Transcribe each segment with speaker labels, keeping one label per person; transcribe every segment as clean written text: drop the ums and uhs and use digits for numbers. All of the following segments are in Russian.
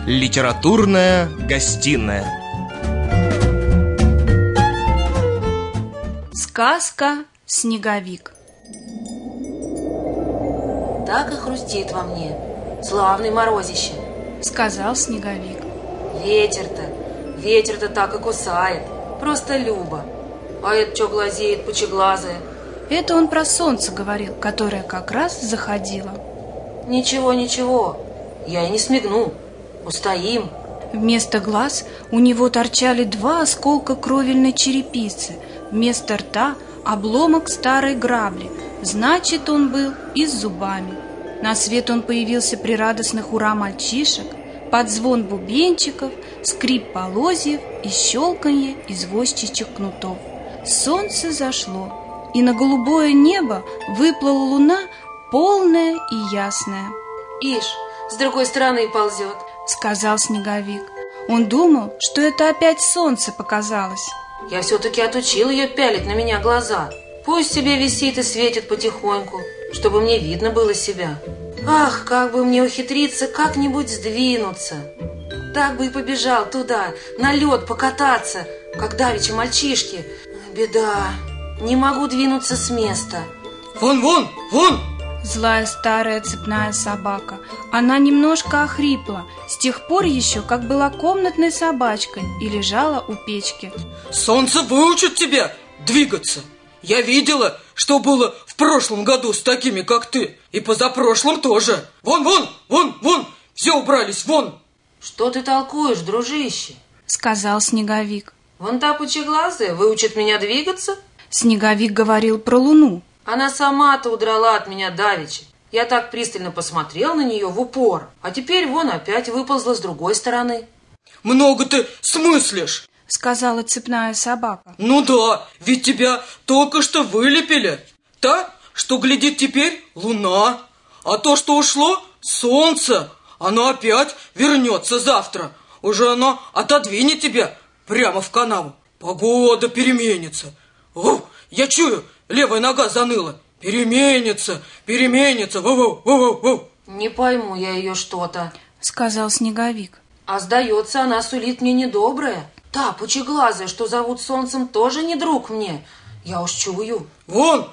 Speaker 1: Литературная гостиная.
Speaker 2: Сказка «Снеговик».
Speaker 3: Так и хрустит во мне. Славный морозище,
Speaker 2: сказал Снеговик.
Speaker 3: Ветер-то так и кусает. Просто любо. А это что глазеет, пучеглазое?
Speaker 2: Это он про солнце говорил, которое как раз заходило.
Speaker 3: Ничего, я и не смигну. Устоим.
Speaker 2: Вместо глаз у него торчали 2 осколка кровельной черепицы. Вместо рта обломок старой грабли. Значит, он был и с зубами. На свет он появился при радостных ура мальчишек, под звон бубенчиков, скрип полозьев и щелканье извозчичьих кнутов. Солнце зашло, и на голубое небо выплыла луна, полная и ясная.
Speaker 3: Ишь, с другой стороны ползет,
Speaker 2: сказал Снеговик. Он думал, что это опять солнце показалось.
Speaker 3: Я все-таки отучил ее пялить на меня глаза. Пусть себе висит и светит потихоньку, чтобы мне видно было себя. Ах, как бы мне ухитриться как-нибудь сдвинуться. Так бы и побежал туда, на лед покататься, как давеча мальчишки. Беда, не могу двинуться с места.
Speaker 4: Вон!
Speaker 2: Злая старая цепная собака. Она немножко охрипла, с тех пор еще как была комнатной собачкой и лежала у печки.
Speaker 4: Солнце выучит тебя двигаться. Я видела, что было в прошлом году с такими, как ты. И позапрошлом тоже. Вон! Все убрались, вон!
Speaker 3: Что ты толкуешь, дружище?
Speaker 2: Сказал Снеговик.
Speaker 3: Вон та пучеглазая выучит меня двигаться?
Speaker 2: Снеговик говорил про луну.
Speaker 3: Она сама-то удрала от меня давеча. Я так пристально посмотрел на нее в упор, а теперь вон опять выползла с другой стороны.
Speaker 4: Много ты смыслишь,
Speaker 2: сказала цепная собака.
Speaker 4: Ну да, ведь тебя только что вылепили. Та, что глядит теперь, луна. А то, что ушло, солнце. Оно опять вернется завтра. Уже оно отодвинет тебя прямо в канаву. Погода переменится. О, я чую, левая нога заныла. Переменится. Воу.
Speaker 3: Не пойму я ее что-то,
Speaker 2: сказал Снеговик.
Speaker 3: А сдается, она сулит мне недоброе. Та пучеглазая, что зовут солнцем, тоже не друг мне. Я уж чую.
Speaker 4: Вон!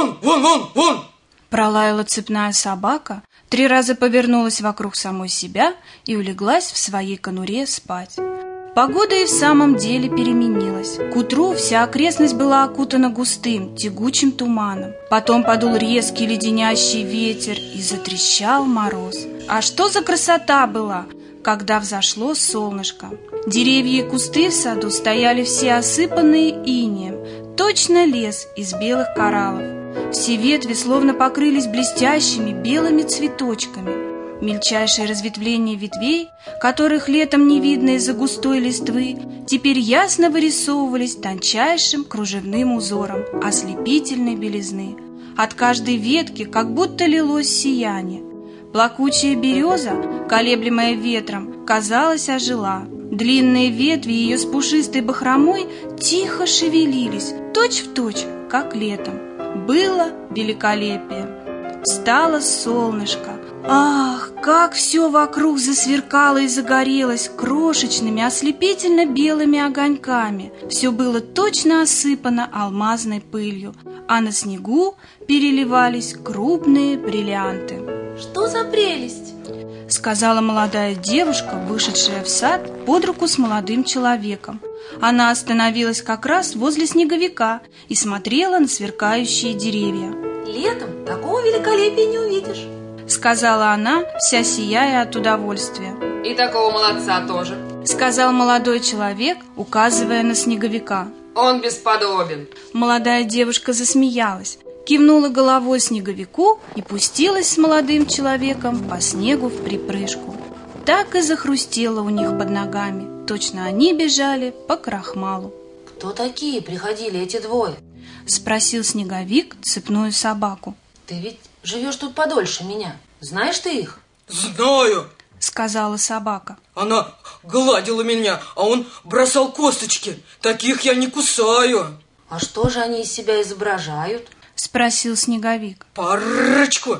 Speaker 2: Пролаяла цепная собака, 3 раза повернулась вокруг самой себя и улеглась в своей конуре спать. Погода и в самом деле переменилась. К утру вся окрестность была окутана густым, тягучим туманом. Потом подул резкий леденящий ветер и затрещал мороз. А что за красота была, когда взошло солнышко! Деревья и кусты в саду стояли все осыпанные инеем, точно лес из белых кораллов. Все ветви словно покрылись блестящими белыми цветочками. Мельчайшие разветвления ветвей, которых летом не видно из-за густой листвы, теперь ясно вырисовывались тончайшим кружевным узором ослепительной белизны. От каждой ветки как будто лилось сияние. Плакучая береза, колеблемая ветром, казалось, ожила. Длинные ветви ее с пушистой бахромой тихо шевелились, точь-в-точь, как летом. Было великолепие. Встало солнышко. Ах, как все вокруг засверкало и загорелось крошечными ослепительно-белыми огоньками. Все было точно осыпано алмазной пылью, а на снегу переливались крупные бриллианты.
Speaker 3: Что за прелесть?
Speaker 2: Сказала молодая девушка, вышедшая в сад под руку с молодым человеком. Она остановилась как раз возле Снеговика и смотрела на сверкающие деревья.
Speaker 3: Летом такого великолепия не увидишь,
Speaker 2: сказала она, вся сияя от удовольствия.
Speaker 3: И такого молодца тоже,
Speaker 2: сказал молодой человек, указывая на Снеговика.
Speaker 3: Он бесподобен.
Speaker 2: Молодая девушка засмеялась, кивнула головой Снеговику и пустилась с молодым человеком по снегу вприпрыжку. Так и захрустело у них под ногами, точно они бежали по крахмалу.
Speaker 3: Кто такие приходили эти двое?
Speaker 2: Спросил Снеговик цепную собаку.
Speaker 3: Ты ведь живешь тут подольше меня. Знаешь ты их?
Speaker 4: Знаю,
Speaker 2: сказала собака.
Speaker 4: Она гладила меня, а он бросал косточки. Таких я не кусаю.
Speaker 3: А что же они из себя изображают?
Speaker 2: Спросил Снеговик.
Speaker 4: Парочку,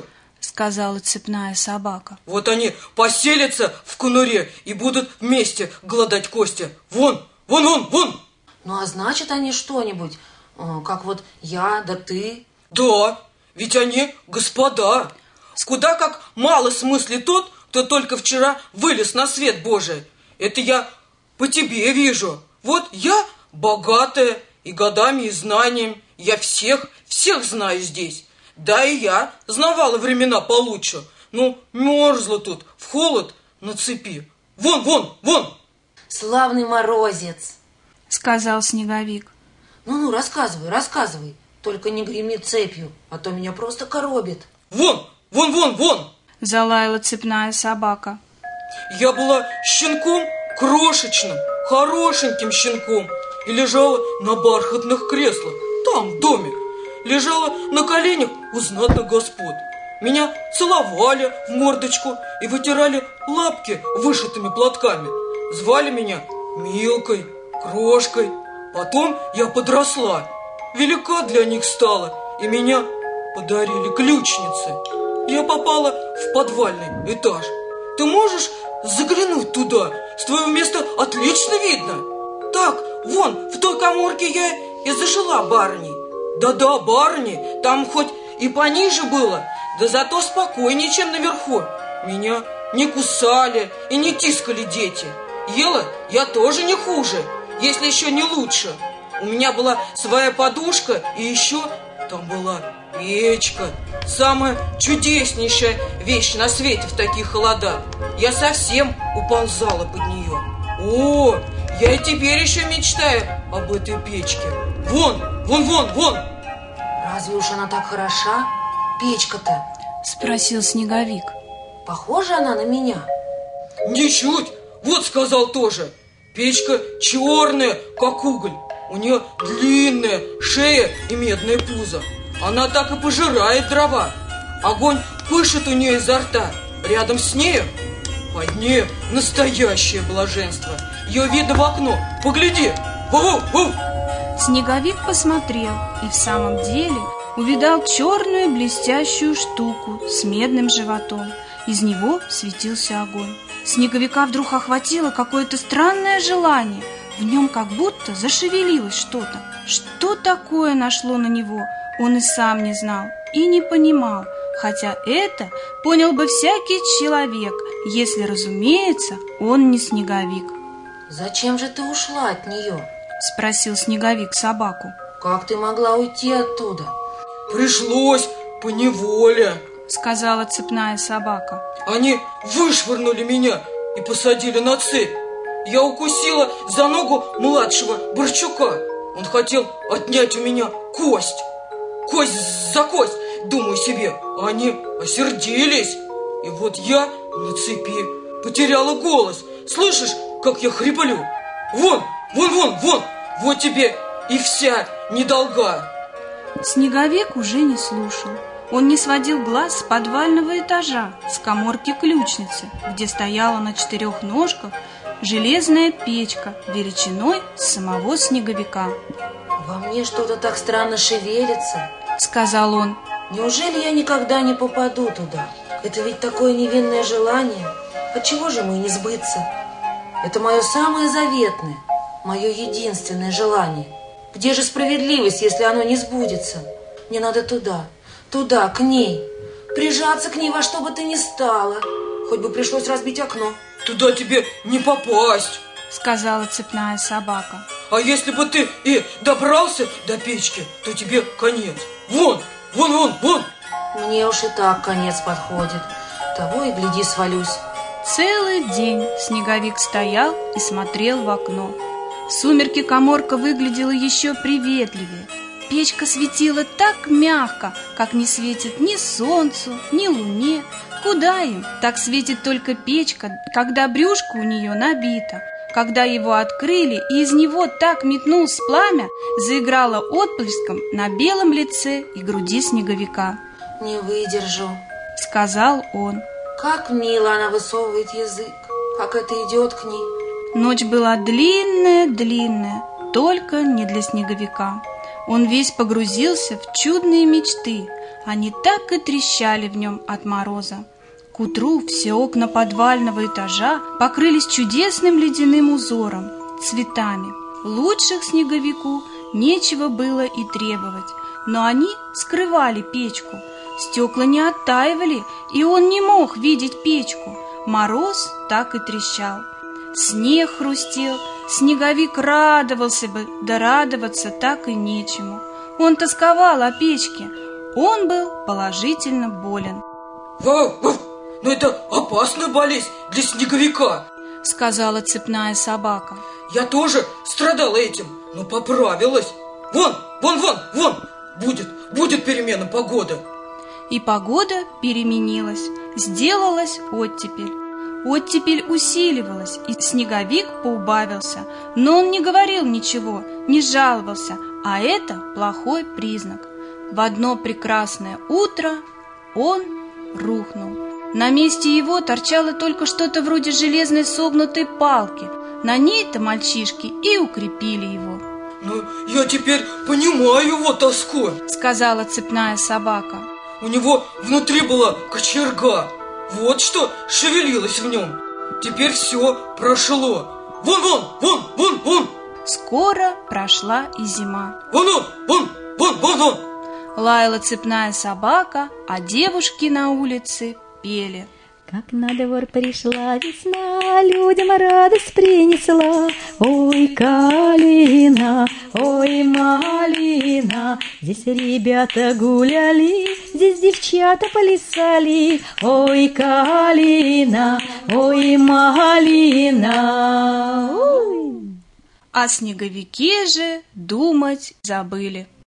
Speaker 2: сказала цепная собака.
Speaker 4: Вот они поселятся в конуре и будут вместе гладать кости. Вон, вон, вон, вон!
Speaker 3: Ну, а значит, они что-нибудь, как вот я да ты?
Speaker 4: Да, ведь они господа. Куда как мало смысле тот, кто только вчера вылез на свет Божий. Это я по тебе вижу. Вот я богатая и годами, и знанием. Я всех знаю здесь. Да и я знавала времена получше. Ну, мерзла тут, в холод на цепи. Вон, вон, вон!
Speaker 3: Славный морозец,
Speaker 2: сказал Снеговик.
Speaker 3: Ну, рассказывай. Только не греми цепью, а то меня просто коробит.
Speaker 4: Вон, вон, вон, вон!
Speaker 2: Залаяла цепная собака.
Speaker 4: Я была щенком крошечным, хорошеньким щенком и лежала на бархатных креслах, там, в доме. Лежала на коленях у знатных господ. Меня целовали в мордочку и вытирали лапки вышитыми платками. Звали меня Милкой, Крошкой. Потом я подросла, велика для них стала, и меня подарили ключницы. Я попала в подвальный этаж. Ты можешь заглянуть туда? С твоего места отлично видно. Так, вон, в той каморке я и зажила барыней. Да-да, барыни, там хоть и пониже было, да зато спокойнее, чем наверху. Меня не кусали и не тискали дети. Ела я тоже не хуже, если еще не лучше. У меня была своя подушка, и еще там была печка. Самая чудеснейшая вещь на свете в такие холода. Я совсем уползала под нее. О, я и теперь еще мечтаю об этой печке. Вон, вон, вон, вон!
Speaker 3: Разве уж она так хороша, печка-то?
Speaker 2: Спросил Снеговик.
Speaker 3: Похожа она на меня?
Speaker 4: Ничуть! Вот сказал тоже. Печка черная, как уголь. У нее длинная шея и медное пузо. Она так и пожирает дрова. Огонь пышет у нее изо рта. Рядом с нею, под нею, настоящее блаженство. Ее видно в окно. Погляди! Ву-ву-ву!
Speaker 2: Снеговик посмотрел и в самом деле увидал черную блестящую штуку с медным животом. Из него светился огонь. Снеговика вдруг охватило какое-то странное желание. В нем как будто зашевелилось что-то. Что такое нашло на него, он и сам не знал и не понимал, хотя это понял бы всякий человек, если, разумеется, он не Снеговик.
Speaker 3: Зачем же ты ушла от нее?
Speaker 2: Спросил Снеговик собаку.
Speaker 3: Как ты могла уйти оттуда?
Speaker 4: Пришлось поневоле,
Speaker 2: сказала цепная собака.
Speaker 4: Они вышвырнули меня и посадили на цепь. Я укусила за ногу младшего Борчука. Он хотел отнять у меня кость. Кость за кость, думаю себе. Они осердились. И вот я на цепи потеряла голос. Слышишь, как я хриплю? Вон, вон, вон, вон. Вот тебе и вся недолга.
Speaker 2: Снеговик уже не слушал. Он не сводил глаз с подвального этажа, с каморки ключницы, где стояла на 4 ножках железная печка величиной с самого Снеговика.
Speaker 3: Во мне что-то так странно шевелится,
Speaker 2: сказал он.
Speaker 3: Неужели я никогда не попаду туда? Это ведь такое невинное желание. Отчего же ему и не сбыться? Это мое самое заветное, мое единственное желание. Где же справедливость, если оно не сбудется? Мне надо туда, к ней. Прижаться к ней во что бы то ни стало. Хоть бы пришлось разбить окно.
Speaker 4: Туда тебе не попасть,
Speaker 2: сказала цепная собака.
Speaker 4: А если бы ты и добрался до печки, то тебе конец. Вон, вон, вон, вон.
Speaker 3: Мне уж и так конец подходит. Того и гляди, свалюсь.
Speaker 2: Целый день Снеговик стоял и смотрел в окно. В сумерки каморка выглядела еще приветливее. Печка светила так мягко, как не светит ни солнцу, ни луне. Куда им? Так светит только печка, когда брюшко у нее набито. Когда его открыли, и из него так метнулось пламя, заиграло отблеском на белом лице и груди Снеговика.
Speaker 3: «Не выдержу»,
Speaker 2: — сказал он.
Speaker 3: «Как мило она высовывает язык, как это идет к ней».
Speaker 2: Ночь была длинная-длинная, только не для Снеговика. Он весь погрузился в чудные мечты, Они так и трещали в нем от мороза. К утру все окна подвального этажа покрылись чудесным ледяным узором, цветами. Лучших снеговику нечего было и требовать, но они скрывали печку. Стекла не оттаивали, и он не мог видеть печку. Мороз так и трещал. Снег хрустел, снеговик радовался бы, да радоваться так и нечему. Он тосковал о печке, он был положительно болен.
Speaker 4: Но это опасная болезнь для снеговика,
Speaker 2: сказала цепная собака.
Speaker 4: Я тоже страдала этим, но поправилась. Вон, будет перемена погоды.
Speaker 2: И погода переменилась, сделалась оттепель. Оттепель усиливалась, и снеговик поубавился, но он не говорил ничего, не жаловался, а это плохой признак. В одно прекрасное утро он рухнул. На месте его торчало только что-то вроде железной согнутой палки. На ней-то мальчишки и укрепили его.
Speaker 4: Ну, я теперь понимаю его тоску,
Speaker 2: сказала цепная собака.
Speaker 4: У него внутри была кочерга. Вот что шевелилось в нем. Теперь все прошло. Вон.
Speaker 2: Скоро прошла и зима.
Speaker 4: Вон.
Speaker 2: Лаяла цепная собака, а девушки на улице пели.
Speaker 1: Как на двор пришла весна, людям радость принесла. Ой, калина, ой, малина, здесь ребята гуляли, здесь девчата плясали. Ой, калина, ой, малина.
Speaker 2: О снеговике же думать забыли.